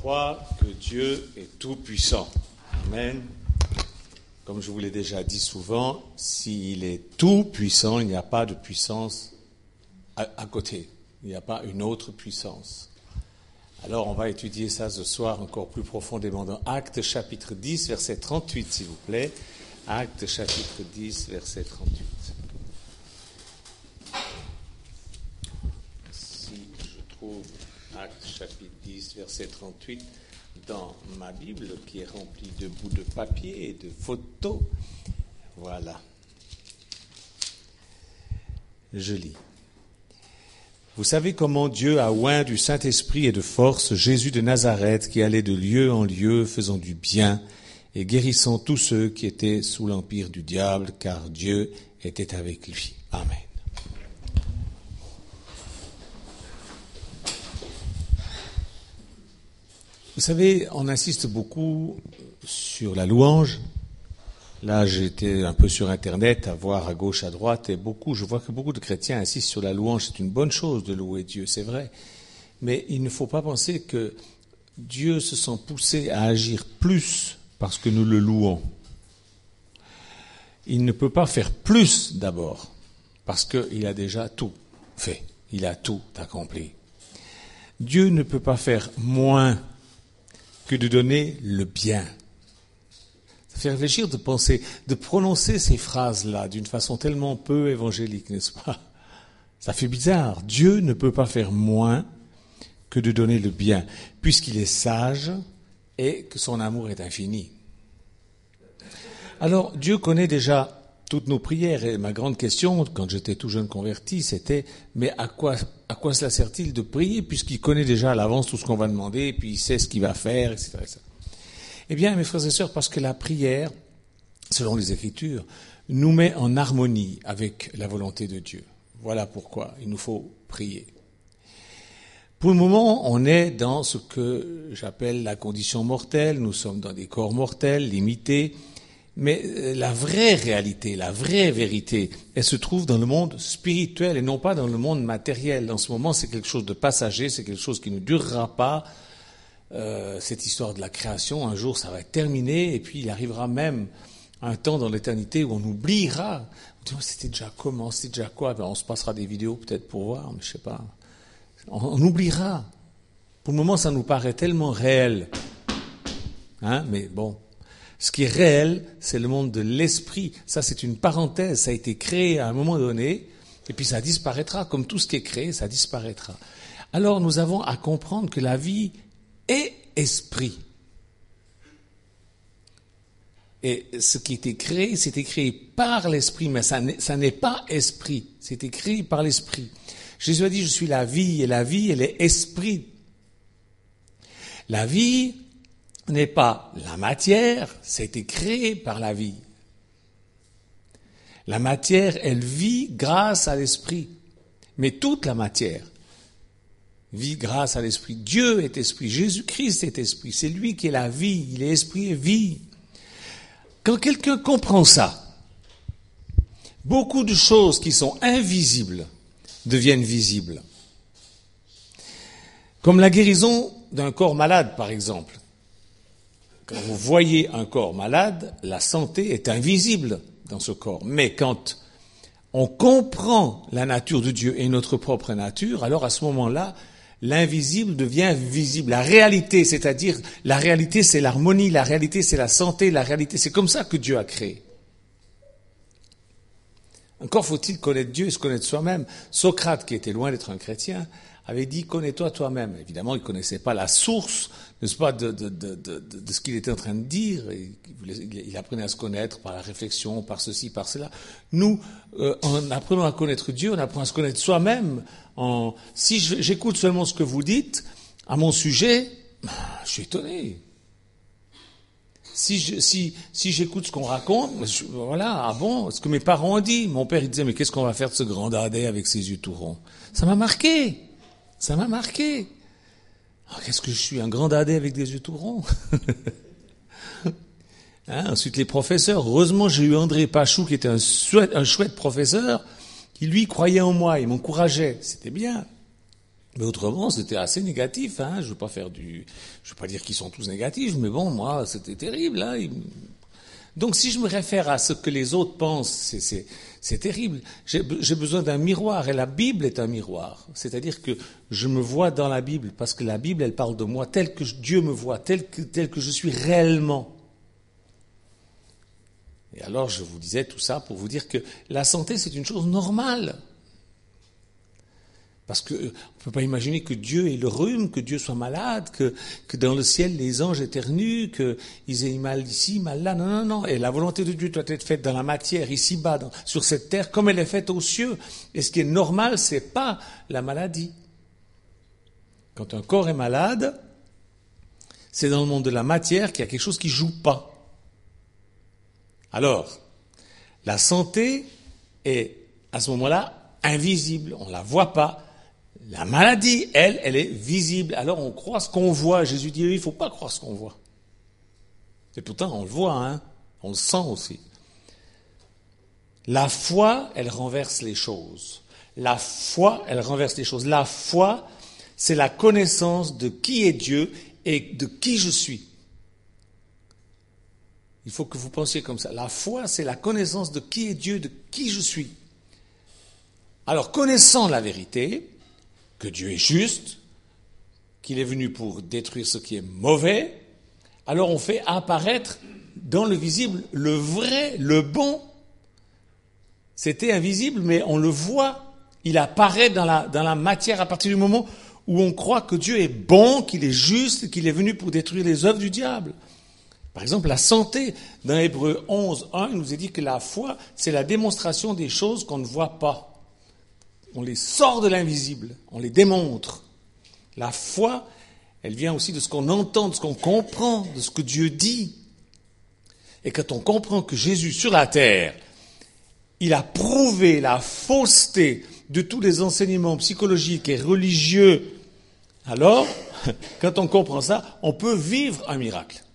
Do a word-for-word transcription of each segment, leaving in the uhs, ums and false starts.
crois que Dieu est tout-puissant. Amen. Comme je vous l'ai déjà dit souvent, s'il est tout-puissant, il n'y a pas de puissance à, à côté. Il n'y a pas une autre puissance. Alors on va étudier ça ce soir encore plus profondément dans Actes chapitre dix, verset trente-huit, s'il vous plaît. Actes chapitre dix, verset trente-huit. Si je trouve Actes chapitre dix, verset trente-huit dans ma Bible qui est remplie de bouts de papier et de photos. Voilà. Je lis. Vous savez comment Dieu a oint du Saint-Esprit et de force Jésus de Nazareth qui allait de lieu en lieu faisant du bien et guérissant tous ceux qui étaient sous l'empire du diable, car Dieu était avec lui. Amen. Vous savez, on insiste beaucoup sur la louange. Là, j'étais un peu sur Internet à voir à gauche, à droite, et beaucoup, je vois que beaucoup de chrétiens insistent sur la louange. C'est une bonne chose de louer Dieu, c'est vrai. Mais il ne faut pas penser que Dieu se sent poussé à agir plus parce que nous le louons. Il ne peut pas faire plus d'abord, parce qu'il a déjà tout fait. Il a tout accompli. Dieu ne peut pas faire moins que de donner le bien. Ça fait réfléchir de penser, de prononcer ces phrases-là d'une façon tellement peu évangélique, n'est-ce pas? Ça fait bizarre. Dieu ne peut pas faire moins que de donner le bien, puisqu'il est sage et que son amour est infini. Alors, Dieu connaît déjà toutes nos prières, et ma grande question, quand j'étais tout jeune converti, c'était, mais à quoi, à quoi cela sert-il de prier, puisqu'il connaît déjà à l'avance tout ce qu'on va demander, et puis il sait ce qu'il va faire, et cetera, et cetera. Eh bien, mes frères et sœurs, parce que la prière, selon les Écritures, nous met en harmonie avec la volonté de Dieu. Voilà pourquoi il nous faut prier. Pour le moment, on est dans ce que j'appelle la condition mortelle, nous sommes dans des corps mortels, limités, mais la vraie réalité, la vraie vérité, elle se trouve dans le monde spirituel et non pas dans le monde matériel. En ce moment, c'est quelque chose de passager, c'est quelque chose qui ne durera pas. Euh, cette histoire de la création, un jour ça va être terminé, et puis il arrivera même un temps dans l'éternité où on oubliera. On dit, oh, c'était déjà comment, c'était déjà quoi? Ben, on se passera des vidéos peut-être pour voir, mais je sais pas. On, on oubliera. Pour le moment, ça nous paraît tellement réel. Hein, mais bon. Ce qui est réel, c'est le monde de l'esprit. Ça, c'est une parenthèse. Ça a été créé à un moment donné, et puis ça disparaîtra. Comme tout ce qui est créé, ça disparaîtra. Alors, nous avons à comprendre que la vie est esprit. Et ce qui a été créé, c'était créé par l'esprit, mais ça n'est, ça n'est pas esprit. C'était créé par l'esprit. Jésus a dit, je suis la vie, et la vie, elle est esprit. La vie n'est pas la matière, c'était créé par la vie. La matière, elle vit grâce à l'esprit. Mais toute la matière vit grâce à l'esprit. Dieu est esprit, Jésus-Christ est esprit, c'est lui qui est la vie, il est esprit et vie. Quand quelqu'un comprend ça, beaucoup de choses qui sont invisibles deviennent visibles. Comme la guérison d'un corps malade, par exemple. Quand vous voyez un corps malade, la santé est invisible dans ce corps. Mais quand on comprend la nature de Dieu et notre propre nature, alors à ce moment-là, l'invisible devient visible. La réalité, c'est-à-dire, la réalité c'est l'harmonie, la réalité c'est la santé, la réalité c'est comme ça que Dieu a créé. Encore faut-il connaître Dieu et se connaître soi-même. Socrate, qui était loin d'être un chrétien, avait dit « connais-toi toi-même ». Évidemment, il ne connaissait pas la source, n'est-ce pas, de, de, de, de, de ce qu'il était en train de dire. Et il apprenait à se connaître par la réflexion, par ceci, par cela. Nous, euh, en apprenant à connaître Dieu, on apprend à se connaître soi-même. En, si je, j'écoute seulement ce que vous dites à mon sujet, je suis étonné. Si, je, si, si j'écoute ce qu'on raconte, je, voilà, ah bon, ce que mes parents ont dit. Mon père, il disait, mais qu'est-ce qu'on va faire de ce grand dadais avec ses yeux tout ronds? Ça m'a marqué. Ça m'a marqué. Oh, qu'est-ce que je suis, un grand dadais avec des yeux tout ronds? Hein, ensuite, les professeurs. Heureusement, j'ai eu André Pachou, qui était un chouette, un chouette professeur, qui, lui, croyait en moi et m'encourageait. C'était bien. Mais autrement, c'était assez négatif, hein. Je veux pas faire du, je veux pas dire qu'ils sont tous négatifs, mais bon, moi, c'était terrible, hein. Donc, si je me réfère à ce que les autres pensent, c'est, c'est, c'est terrible. J'ai, j'ai besoin d'un miroir, et la Bible est un miroir. C'est-à-dire que je me vois dans la Bible, parce que la Bible, elle parle de moi tel que Dieu me voit, tel que, tel que je suis réellement. Et alors, je vous disais tout ça pour vous dire que la santé, c'est une chose normale. Parce qu'on ne peut pas imaginer que Dieu ait le rhume, que Dieu soit malade, que, que dans le ciel les anges éternuent, qu'ils aient mal ici, mal là. Non, non, non. Et la volonté de Dieu doit être faite dans la matière, ici-bas, dans, sur cette terre, comme elle est faite aux cieux. Et ce qui est normal, c'est pas la maladie. Quand un corps est malade, c'est dans le monde de la matière qu'il y a quelque chose qui joue pas. Alors, la santé est, à ce moment-là, invisible. On la voit pas. La maladie, elle, elle est visible. Alors on croit ce qu'on voit. Jésus dit, il ne faut pas croire ce qu'on voit. Et pourtant, on le voit, hein. On le sent aussi. La foi, elle renverse les choses. La foi, elle renverse les choses. La foi, c'est la connaissance de qui est Dieu et de qui je suis. Il faut que vous pensiez comme ça. La foi, c'est la connaissance de qui est Dieu, de qui je suis. Alors, connaissant la vérité, que Dieu est juste, qu'il est venu pour détruire ce qui est mauvais, alors on fait apparaître dans le visible le vrai, le bon. C'était invisible, mais on le voit. Il apparaît dans la, dans la matière à partir du moment où on croit que Dieu est bon, qu'il est juste, qu'il est venu pour détruire les œuvres du diable. Par exemple, la santé, dans Hébreux onze, un, il nous est dit que la foi, c'est la démonstration des choses qu'on ne voit pas. On les sort de l'invisible, on les démontre. La foi, elle vient aussi de ce qu'on entend, de ce qu'on comprend, de ce que Dieu dit. Et quand on comprend que Jésus, sur la terre, il a prouvé la fausseté de tous les enseignements psychologiques et religieux, alors, quand on comprend ça, on peut vivre un miracle.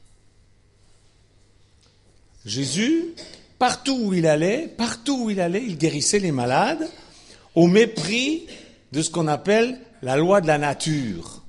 Jésus, partout où il allait, partout où il allait, il guérissait les malades, au mépris de ce qu'on appelle la loi de la nature.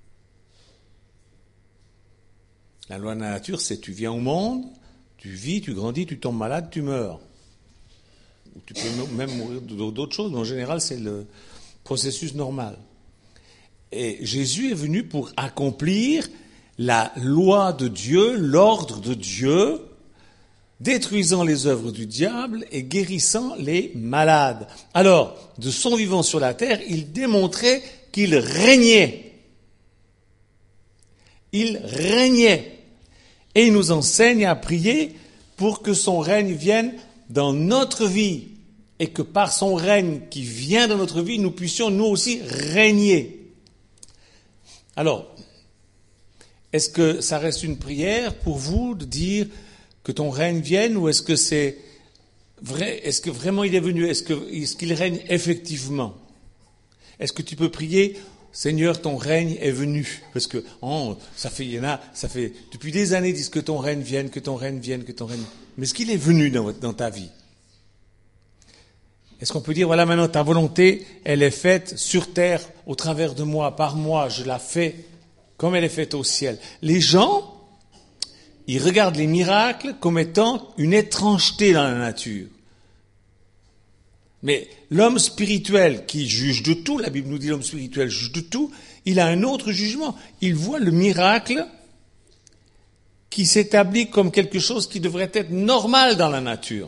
La loi de la nature, c'est tu viens au monde, tu vis, tu grandis, tu tombes malade, tu meurs. Ou tu peux même mourir d'autres choses, mais en général, c'est le processus normal. Et Jésus est venu pour accomplir la loi de Dieu, l'ordre de Dieu, détruisant les œuvres du diable et guérissant les malades. Alors, de son vivant sur la terre, il démontrait qu'il régnait. Il régnait. Et il nous enseigne à prier pour que son règne vienne dans notre vie et que par son règne qui vient dans notre vie, nous puissions nous aussi régner. Alors, est-ce que ça reste une prière pour vous de dire que ton règne vienne, ou est-ce que c'est vrai, est-ce que vraiment il est venu, est-ce que, est-ce qu'il règne effectivement? Est-ce que tu peux prier, Seigneur, ton règne est venu? Parce que, oh, ça fait, il y en a, ça fait, depuis des années, ils disent que ton règne vienne, que ton règne vienne, que ton règne, mais est-ce qu'il est venu dans, dans ta vie? Est-ce qu'on peut dire, voilà, maintenant, ta volonté, elle est faite sur terre, au travers de moi, par moi, je la fais, comme elle est faite au ciel. Les gens, ils regardent les miracles comme étant une étrangeté dans la nature. Mais l'homme spirituel qui juge de tout, la Bible nous dit l'homme spirituel juge de tout, il a un autre jugement. Il voit le miracle qui s'établit comme quelque chose qui devrait être normal dans la nature.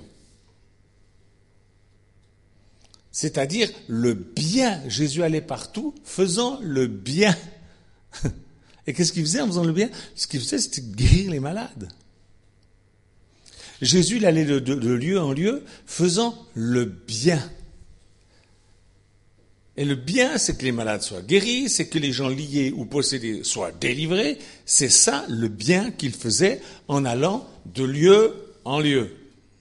C'est-à-dire le bien. Jésus allait partout faisant le bien. Et qu'est-ce qu'il faisait en faisant le bien? Ce qu'il faisait, c'était guérir les malades. Jésus, il allait de, de, de lieu en lieu, faisant le bien. Et le bien, c'est que les malades soient guéris, c'est que les gens liés ou possédés soient délivrés. C'est ça le bien qu'il faisait en allant de lieu en lieu.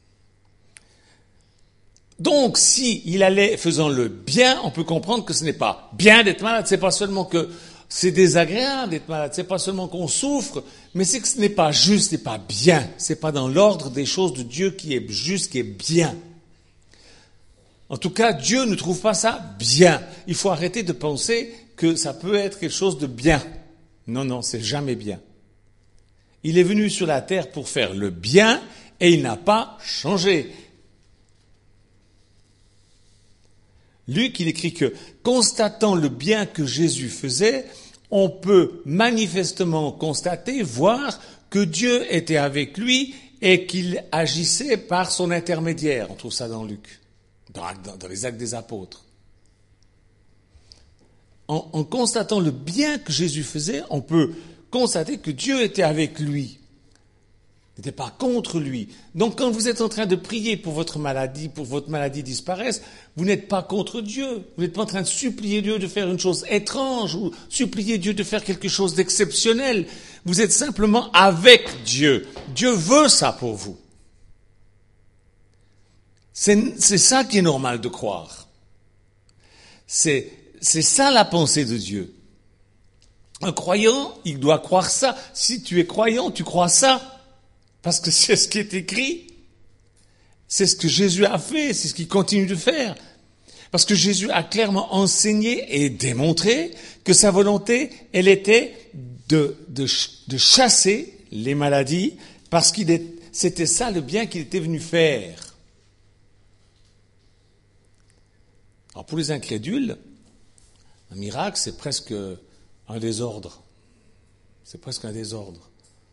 Donc, si il allait faisant le bien, on peut comprendre que ce n'est pas bien d'être malade, c'est pas seulement que c'est désagréable d'être malade, c'est pas seulement qu'on souffre, mais c'est que ce n'est pas juste, ce n'est pas bien, c'est pas dans l'ordre des choses de Dieu qui est juste, qui est bien. En tout cas, Dieu ne trouve pas ça bien. Il faut arrêter de penser que ça peut être quelque chose de bien. Non, non, c'est jamais bien. Il est venu sur la terre pour faire le bien et il n'a pas changé. Luc, il écrit que, constatant le bien que Jésus faisait, on peut manifestement constater, voir que Dieu était avec lui et qu'il agissait par son intermédiaire. On trouve ça dans Luc, dans, dans, dans les Actes des Apôtres. En, en constatant le bien que Jésus faisait, on peut constater que Dieu était avec lui. Il n'était pas contre lui. Donc quand vous êtes en train de prier pour votre maladie, pour que votre maladie disparaisse, vous n'êtes pas contre Dieu. Vous n'êtes pas en train de supplier Dieu de faire une chose étrange ou supplier Dieu de faire quelque chose d'exceptionnel. Vous êtes simplement avec Dieu. Dieu veut ça pour vous. C'est, c'est ça qui est normal de croire. C'est, c'est ça la pensée de Dieu. Un croyant, il doit croire ça. Si tu es croyant, tu crois ça. Parce que c'est ce qui est écrit. C'est ce que Jésus a fait, c'est ce qu'il continue de faire. Parce que Jésus a clairement enseigné et démontré que sa volonté, elle était de, de, de chasser les maladies, parce qu'il est, c'était ça le bien qu'il était venu faire. Alors pour les incrédules, un miracle, c'est presque un désordre. C'est presque un désordre.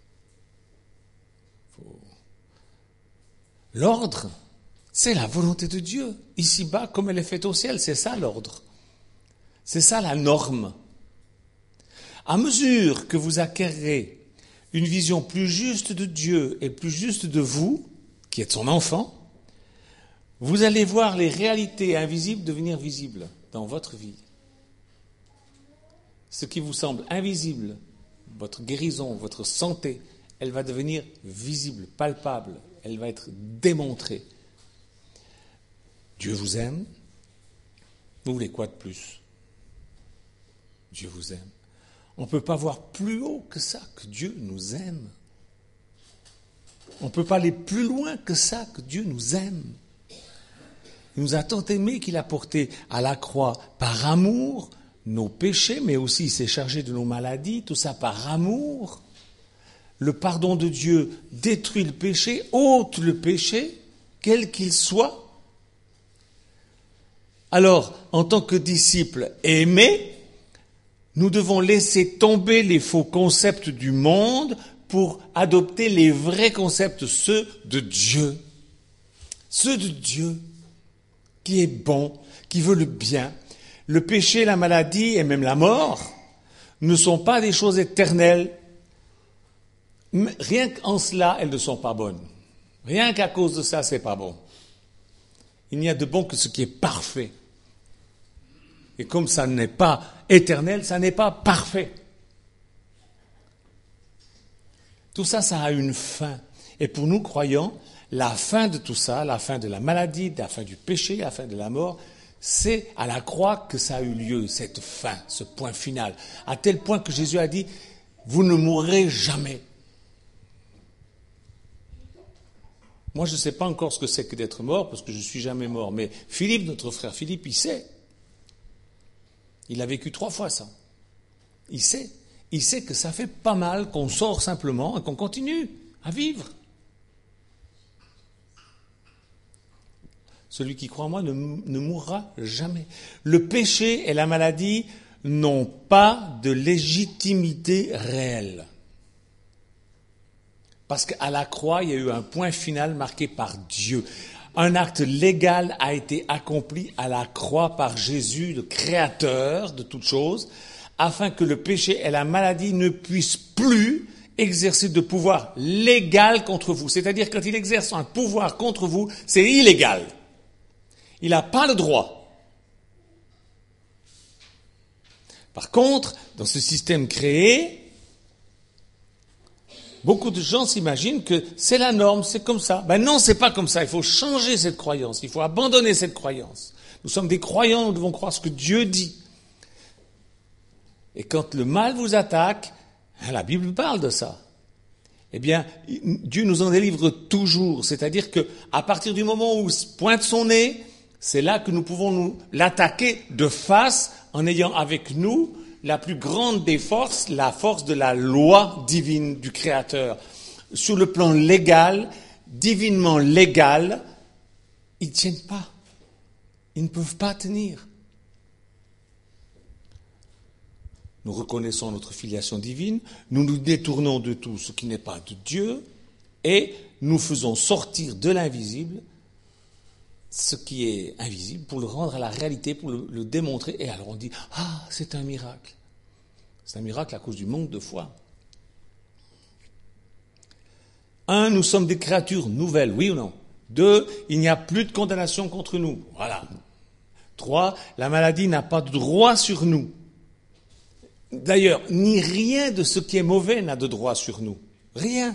L'ordre, c'est la volonté de Dieu, ici-bas comme elle est faite au ciel, c'est ça l'ordre. C'est ça la norme. À mesure que vous acquérez une vision plus juste de Dieu et plus juste de vous, qui êtes son enfant, vous allez voir les réalités invisibles devenir visibles dans votre vie. Ce qui vous semble invisible, votre guérison, votre santé, elle va devenir visible, palpable. Elle va être démontrée. Dieu vous aime. Vous voulez quoi de plus? Dieu vous aime. On ne peut pas voir plus haut que ça, que Dieu nous aime. On ne peut pas aller plus loin que ça, que Dieu nous aime. Il nous a tant aimés qu'il a porté à la croix par amour nos péchés, mais aussi il s'est chargé de nos maladies, tout ça par amour. Le pardon de Dieu détruit le péché, ôte le péché, quel qu'il soit. Alors, en tant que disciples aimés, nous devons laisser tomber les faux concepts du monde pour adopter les vrais concepts, ceux de Dieu. Ceux de Dieu, qui est bon, qui veut le bien. Le péché, la maladie et même la mort ne sont pas des choses éternelles. Rien qu'en cela, elles ne sont pas bonnes. Rien qu'à cause de ça, c'est pas bon. Il n'y a de bon que ce qui est parfait. Et comme ça n'est pas éternel, ça n'est pas parfait. Tout ça, ça a une fin. Et pour nous, croyants, la fin de tout ça, la fin de la maladie, la fin du péché, la fin de la mort, c'est à la croix que ça a eu lieu, cette fin, ce point final. À tel point que Jésus a dit, vous ne mourrez jamais. Moi, je ne sais pas encore ce que c'est que d'être mort, parce que je ne suis jamais mort. Mais Philippe, notre frère Philippe, il sait. Il a vécu trois fois ça. Il sait. Il sait que ça fait pas mal qu'on sort simplement et qu'on continue à vivre. Celui qui croit en moi ne, ne mourra jamais. Le péché et la maladie n'ont pas de légitimité réelle. Parce qu'à la croix, il y a eu un point final marqué par Dieu. Un acte légal a été accompli à la croix par Jésus, le créateur de toutes choses, afin que le péché et la maladie ne puissent plus exercer de pouvoir légal contre vous. C'est-à-dire, quand il exerce un pouvoir contre vous, c'est illégal. Il n'a pas le droit. Par contre, dans ce système créé, beaucoup de gens s'imaginent que c'est la norme, c'est comme ça. Ben non, c'est pas comme ça. Il faut changer cette croyance. Il faut abandonner cette croyance. Nous sommes des croyants, nous devons croire ce que Dieu dit. Et quand le mal vous attaque, la Bible parle de ça. Eh bien, Dieu nous en délivre toujours. C'est-à-dire que, à partir du moment où pointe son nez, C'est là que nous pouvons nous l'attaquer de face en ayant avec nous la plus grande des forces, la force de la loi divine du Créateur. Sur le plan légal, divinement légal, ils ne tiennent pas. Ils ne peuvent pas tenir. Nous reconnaissons notre filiation divine, nous nous détournons de tout ce qui n'est pas de Dieu et nous faisons sortir de l'invisible ce qui est invisible pour le rendre à la réalité, pour le, le démontrer. Et alors on dit, ah, c'est un miracle. C'est un miracle à cause du manque de foi. Un, nous sommes des créatures nouvelles, oui ou non? Deux, il n'y a plus de condamnation contre nous. Voilà. Trois, la maladie n'a pas de droit sur nous. D'ailleurs, ni rien de ce qui est mauvais n'a de droit sur nous. Rien.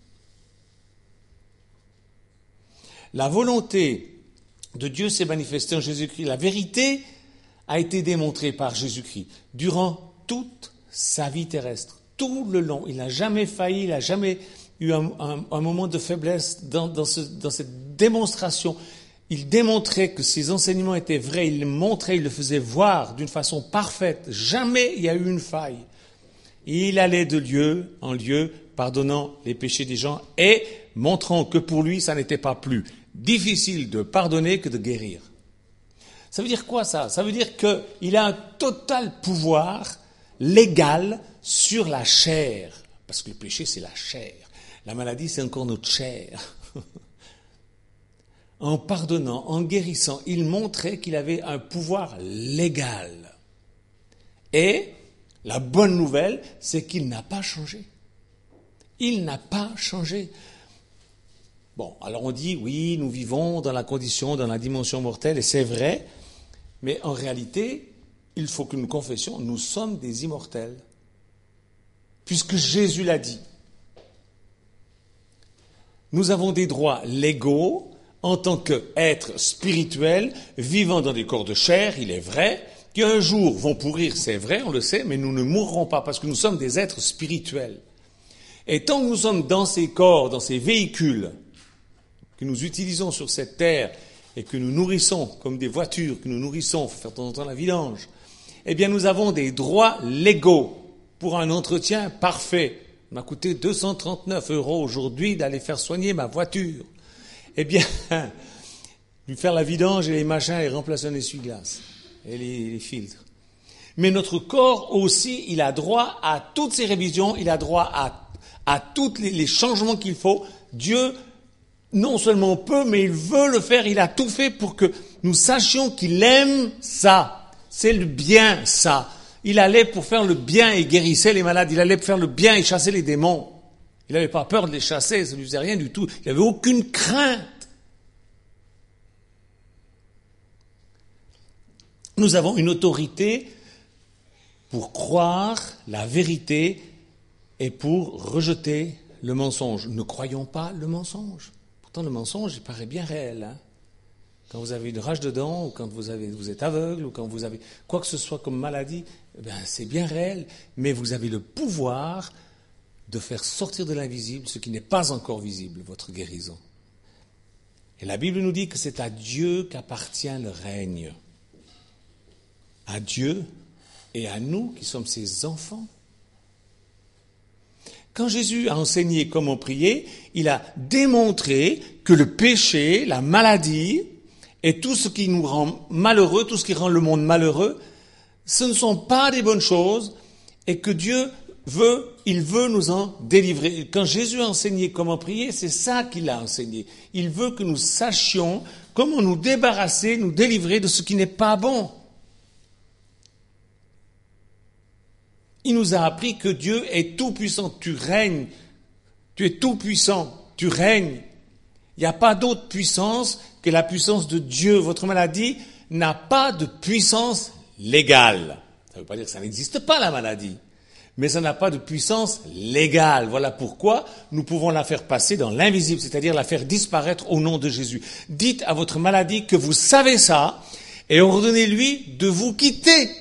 La volonté de Dieu s'est manifestée en Jésus-Christ. La vérité a été démontrée par Jésus-Christ durant toute sa vie terrestre. Tout le long. Il n'a jamais failli, il n'a jamais eu un, un, un moment de faiblesse dans, dans, ce, dans cette démonstration. Il démontrait que ses enseignements étaient vrais, il le montrait, il le faisait voir d'une façon parfaite. Jamais il y a eu une faille. Il allait de lieu en lieu, pardonnant les péchés des gens et montrant que pour lui, ça n'était pas plus difficile de pardonner que de guérir. Ça veut dire quoi ça? Ça veut dire qu'il a un total pouvoir légal sur la chair. Parce que le péché, c'est la chair. La maladie, c'est encore notre chair. En pardonnant, en guérissant, il montrait qu'il avait un pouvoir légal. Et la bonne nouvelle, c'est qu'il n'a pas changé. Il n'a pas changé. Bon, alors on dit, oui, nous vivons dans la condition, dans la dimension mortelle, et c'est vrai, mais en réalité, il faut que nous confessions, nous sommes des immortels. Puisque Jésus l'a dit. Nous avons des droits légaux, en tant qu'êtres spirituels, vivant dans des corps de chair, il est vrai, qui un jour vont pourrir, c'est vrai, on le sait, mais nous ne mourrons pas parce que nous sommes des êtres spirituels. Et tant que nous sommes dans ces corps, dans ces véhicules que nous utilisons sur cette terre et que nous nourrissons comme des voitures, que nous nourrissons, il faut faire de temps en temps la vidange, eh bien nous avons des droits légaux pour un entretien parfait. Il m'a coûté deux cent trente-neuf euros aujourd'hui d'aller faire soigner ma voiture. Eh bien, lui faire la vidange et les machins et remplacer un essuie-glace et les, les filtres. Mais notre corps aussi, il a droit à toutes ces révisions, il a droit à, à tous les, les changements qu'il faut. Dieu, non seulement peut, mais il veut le faire, il a tout fait pour que nous sachions qu'il aime ça. C'est le bien, ça. Il allait pour faire le bien et guérissait les malades, il allait pour faire le bien et chasser les démons. Il n'avait pas peur de les chasser, ça ne lui faisait rien du tout. Il n'avait aucune crainte. Nous avons une autorité pour croire la vérité et pour rejeter le mensonge. Ne croyons pas le mensonge. Pourtant, le mensonge, il paraît bien réel. Hein. Quand vous avez une rage de dents, ou quand vous, avez, vous êtes aveugle, ou quand vous avez quoi que ce soit comme maladie, eh bien, c'est bien réel. Mais vous avez le pouvoir de faire sortir de l'invisible ce qui n'est pas encore visible, votre guérison. Et la Bible nous dit que c'est à Dieu qu'appartient le règne. À Dieu et à nous qui sommes ses enfants. Quand Jésus a enseigné comment prier, il a démontré que le péché, la maladie et tout ce qui nous rend malheureux, tout ce qui rend le monde malheureux, ce ne sont pas des bonnes choses et que Dieu veut, il veut nous en délivrer. Quand Jésus a enseigné comment prier, c'est ça qu'il a enseigné. Il veut que nous sachions comment nous débarrasser, nous délivrer de ce qui n'est pas bon. Il nous a appris que Dieu est tout puissant. Tu règnes. Tu es tout puissant. Tu règnes. Il n'y a pas d'autre puissance que la puissance de Dieu. Votre maladie n'a pas de puissance légale. Ça ne veut pas dire que ça n'existe pas, la maladie. Mais ça n'a pas de puissance légale. Voilà pourquoi nous pouvons la faire passer dans l'invisible, c'est-à-dire la faire disparaître au nom de Jésus. Dites à votre maladie que vous savez ça et ordonnez-lui de vous quitter.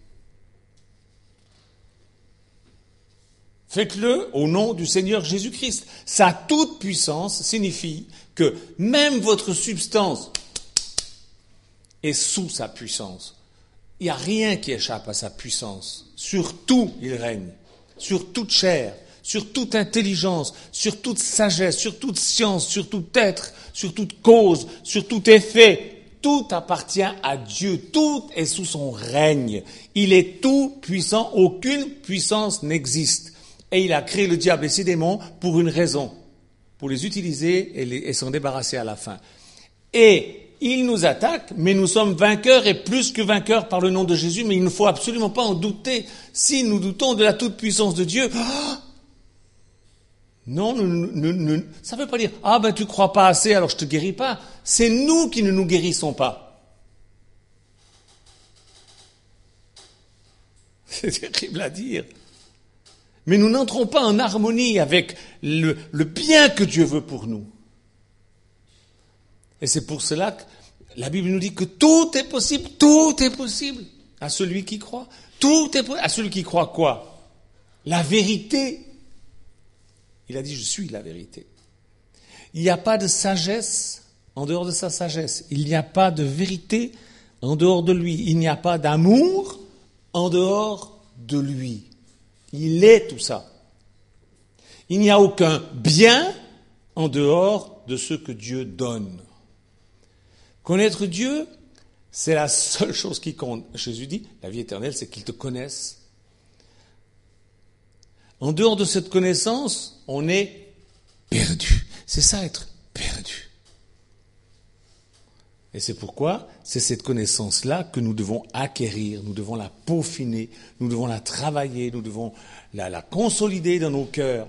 Faites-le au nom du Seigneur Jésus-Christ. Sa toute puissance signifie que même votre substance est sous sa puissance. Il n'y a rien qui échappe à sa puissance. Sur tout, il règne. Sur toute chair, sur toute intelligence, sur toute sagesse, sur toute science, sur tout être, sur toute cause, sur tout effet. Tout appartient à Dieu. Tout est sous son règne. Il est tout puissant. Aucune puissance n'existe. Et il a créé le diable et ses démons pour une raison. Pour les utiliser et, les, et s'en débarrasser à la fin. Et il nous attaque, mais nous sommes vainqueurs et plus que vainqueurs par le nom de Jésus. Mais il ne faut absolument pas en douter. Si nous doutons de la toute-puissance de Dieu, oh non, nous, nous, nous, ça ne veut pas dire « Ah ben tu crois pas assez, alors je te guéris pas ». C'est nous qui ne nous guérissons pas. C'est terrible à dire. Mais nous n'entrons pas en harmonie avec le, le bien que Dieu veut pour nous. Et c'est pour cela que la Bible nous dit que tout est possible, tout est possible à celui qui croit. Tout est possible à celui qui croit quoi ? La vérité. Il a dit, je suis la vérité. Il n'y a pas de sagesse en dehors de sa sagesse. Il n'y a pas de vérité en dehors de lui. Il n'y a pas d'amour en dehors de lui. Il est tout ça. Il n'y a aucun bien en dehors de ce que Dieu donne. Connaître Dieu, c'est la seule chose qui compte. Jésus dit, la vie éternelle, c'est qu'ils te connaissent. En dehors de cette connaissance, on est perdu. C'est ça, être perdu. Et c'est pourquoi c'est cette connaissance-là que nous devons acquérir, nous devons la peaufiner, nous devons la travailler, nous devons la, la consolider dans nos cœurs,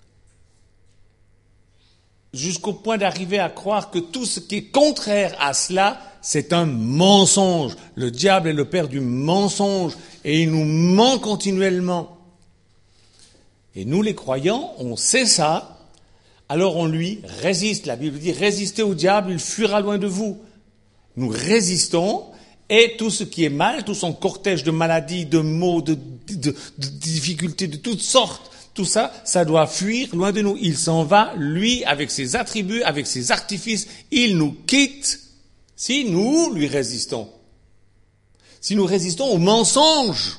jusqu'au point d'arriver à croire que tout ce qui est contraire à cela, c'est un mensonge. Le diable est le père du mensonge et il nous ment continuellement. Et nous, les croyants, on sait ça, alors on lui résiste. La Bible dit, résistez au diable, il fuira loin de vous. Nous résistons, et tout ce qui est mal, tout son cortège de maladies, de maux, de, de, de difficultés de toutes sortes, tout ça, ça doit fuir loin de nous. Il s'en va, lui, avec ses attributs, avec ses artifices, il nous quitte si nous lui résistons. Si nous résistons au mensonge.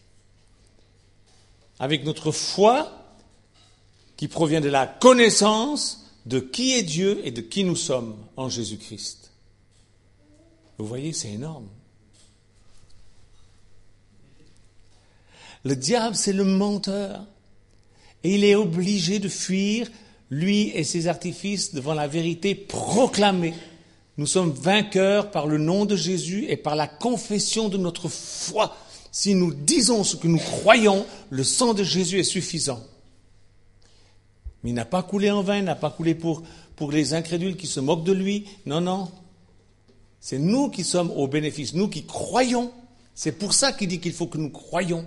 Avec notre foi qui provient de la connaissance de qui est Dieu et de qui nous sommes en Jésus-Christ. Vous voyez, c'est énorme. Le diable, c'est le menteur. Et il est obligé de fuir, lui et ses artifices, devant la vérité proclamée. Nous sommes vainqueurs par le nom de Jésus et par la confession de notre foi. Si nous disons ce que nous croyons, le sang de Jésus est suffisant. Mais il n'a pas coulé en vain, il n'a pas coulé pour, pour les incrédules qui se moquent de lui. Non, non. C'est nous qui sommes au bénéfice, nous qui croyons. C'est pour ça qu'il dit qu'il faut que nous croyions.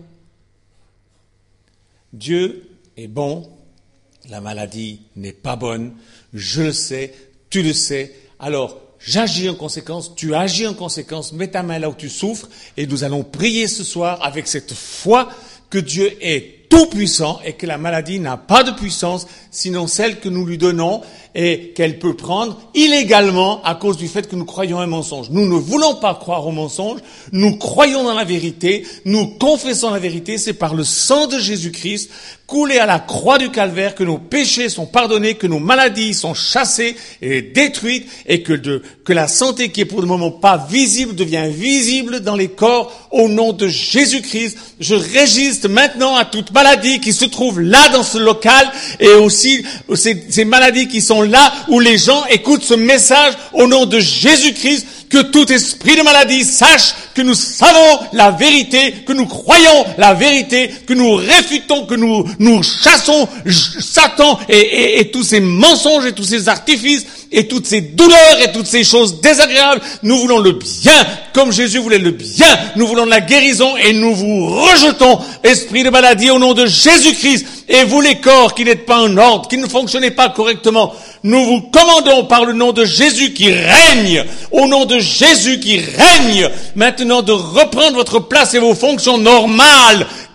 Dieu est bon, la maladie n'est pas bonne, je le sais, tu le sais. Alors, j'agis en conséquence, tu agis en conséquence, mets ta main là où tu souffres et nous allons prier ce soir avec cette foi que Dieu est tout-puissant et que la maladie n'a pas de puissance sinon celle que nous lui donnons et qu'elle peut prendre illégalement à cause du fait que nous croyons un mensonge. Nous ne voulons pas croire au mensonge, nous croyons dans la vérité, nous confessons la vérité, c'est par le sang de Jésus-Christ coulé à la croix du calvaire que nos péchés sont pardonnés, que nos maladies sont chassées et détruites et que, de, que la santé qui est pour le moment pas visible devient visible dans les corps au nom de Jésus-Christ. Je résiste maintenant à toute maladie qui se trouve là dans ce local et aussi ces, ces maladies qui sont là où les gens écoutent ce message au nom de Jésus-Christ. Que tout esprit de maladie sache que nous savons la vérité, que nous croyons la vérité, que nous réfutons, que nous, nous chassons Satan et, et, et tous ces mensonges et tous ces artifices et toutes ces douleurs et toutes ces choses désagréables. Nous voulons le bien, comme Jésus voulait le bien. Nous voulons la guérison et nous vous rejetons, esprit de maladie, au nom de Jésus-Christ. Et vous les corps qui n'êtes pas en ordre, qui ne fonctionnez pas correctement, nous vous commandons par le nom de Jésus qui règne, au nom de Jésus qui règne, maintenant de reprendre votre place et vos fonctions normales,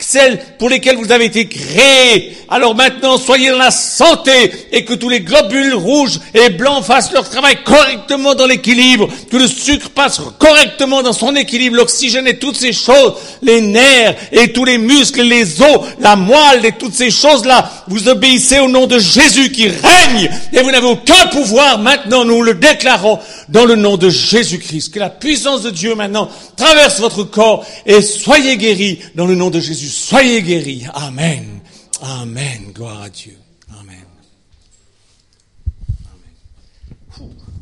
celles pour lesquelles vous avez été créés. Alors maintenant, soyez dans la santé et que tous les globules rouges et blancs fassent leur travail correctement dans l'équilibre, que le sucre passe correctement dans son équilibre, l'oxygène et toutes ces choses, les nerfs et tous les muscles, les os, la moelle et toutes ces choses-là. Vous obéissez au nom de Jésus qui règne et vous n'avez aucun pouvoir. Maintenant, nous le déclarons dans le nom de Jésus-Christ. Que la puissance de Dieu maintenant traverse votre corps et soyez guéris dans le nom de Jésus. Soyez guéris. Amen. Amen. Gloire à Dieu. Amen.